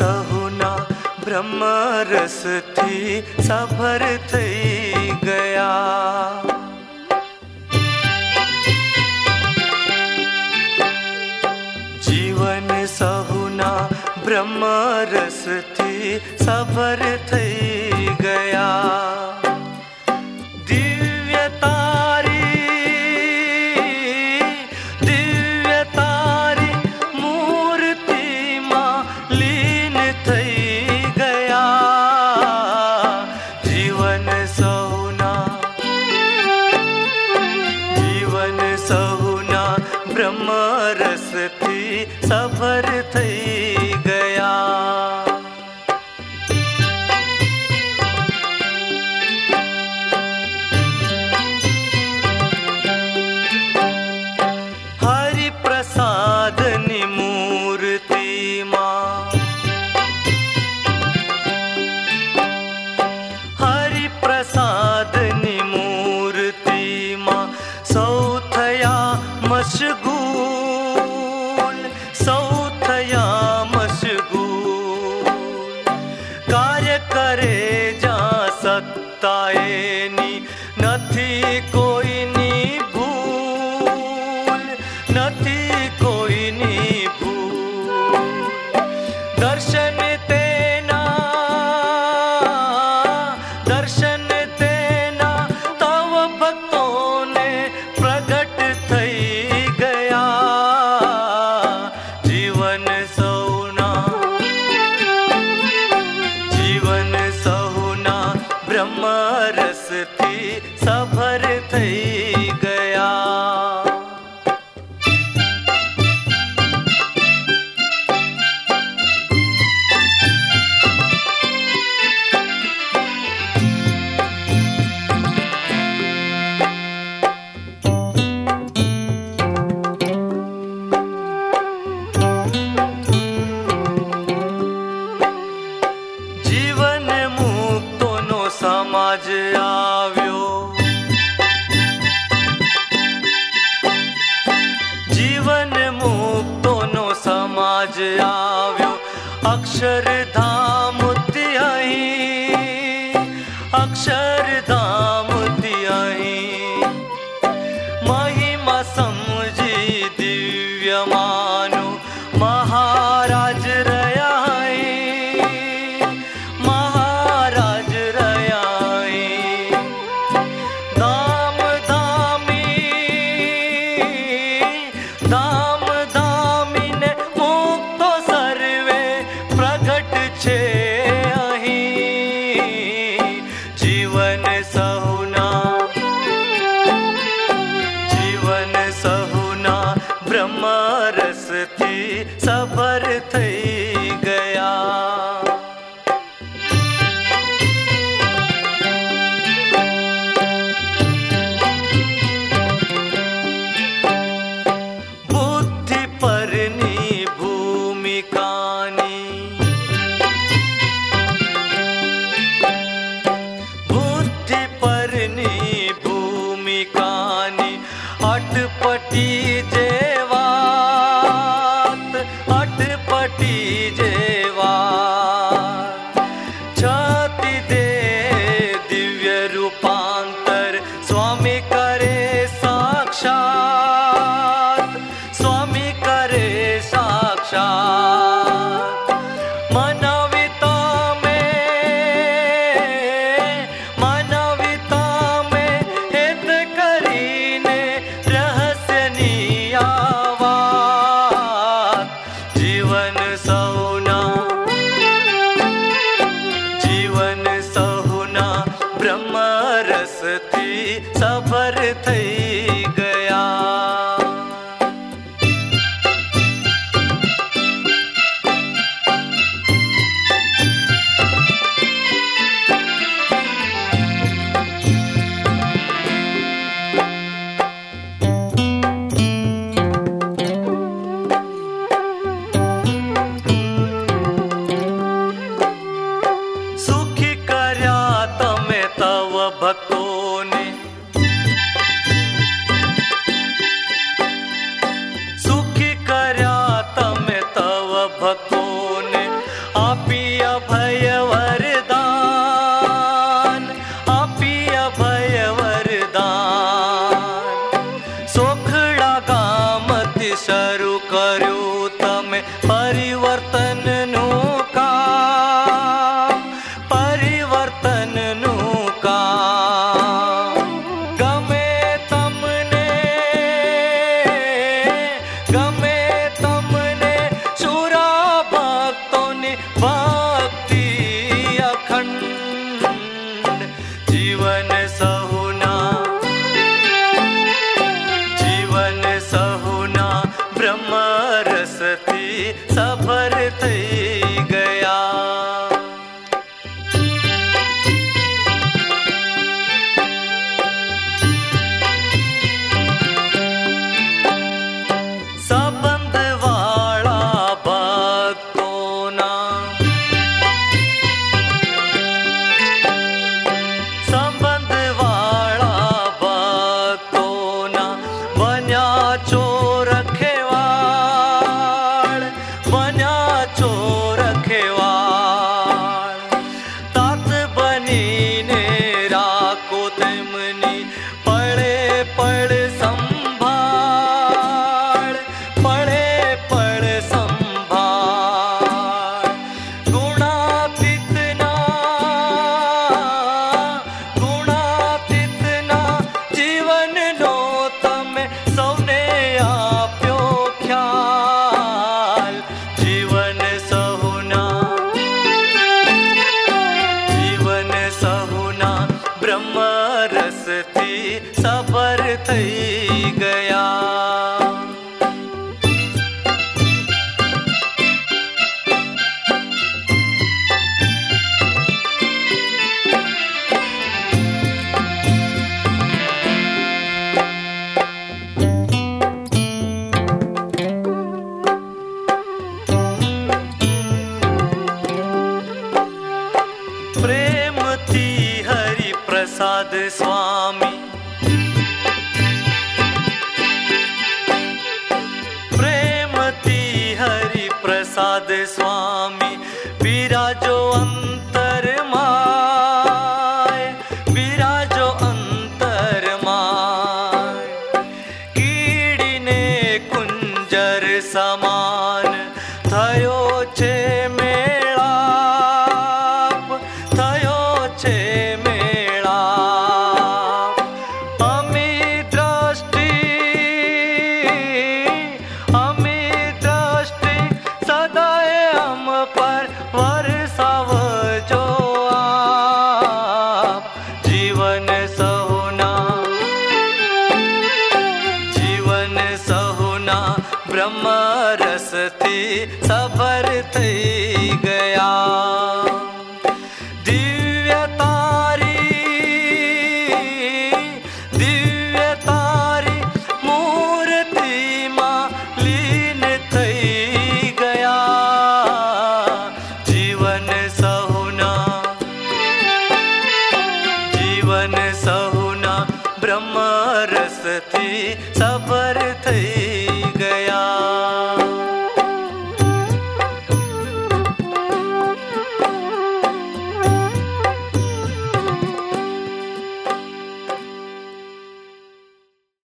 સહુના બ્રહ્મ રસથી સભર થઈ ગયા। જીવન સહુના બ્રહ્મ રસથી સભર થઈ ગયા। દિવ્ય તારી મૂર્તિમાં લીન થઈ ગયા। જીવન સહુના બ્રહ્મ રસથી સભર થઈ ગયા। હરિપ્રસાદની મૂર્તિમાં સૌ થયા મશગૂલ। કાર્ય કરે જ્યાં સત્તા એની નથી કોઈની ભૂલ। દર્શન તેના તવ ભક્તોને પ્રગટ થઈ ગયા। જીવન સહુના બ્રહ્મ રસથી સભર થઈ ગયા। સમાજ આવ્યો, જીવન મુક્તોનો સમાજ આવ્યો। અક્ષરધામથી અહીં મહિમા સમજી દિવ્યમાનું મહારાજ રહ્યા। ધામીને મુક્તો સર્વે પ્રગટ છે અહીં। જીવન સહુના બ્રહ્મ રસથી સભર થઈ ગયા। પરની ભૂમિકાની અટપટી જેવા છતી દે દિવ્ય રૂપાંતર સ્વામી કરે સાક્ષાત। માનવિતા में હિત કરીને રહસ્યની આ વાત। જીવન સહુના બ્રહ્મ રસથી સભર થઈ ગયા। ભક્તોને સુખી કર્યા તમે તવ ભક્તોને रसथी सबर થઈ ગયા। प्रसाद स्वामी प्रेमती हरि प्रसाद स्वामी विराजो अंतर माय विराजो अंतर माय कीड़ीने कुंजर समान थयो छे मेळाप थयो छे ब्रह्म रसथी सबर થઈ ગયા। दिव्य तारी मूर्ति માં લીન થઈ ગયા। जीवन सहुना ब्रह्म रसथी सबर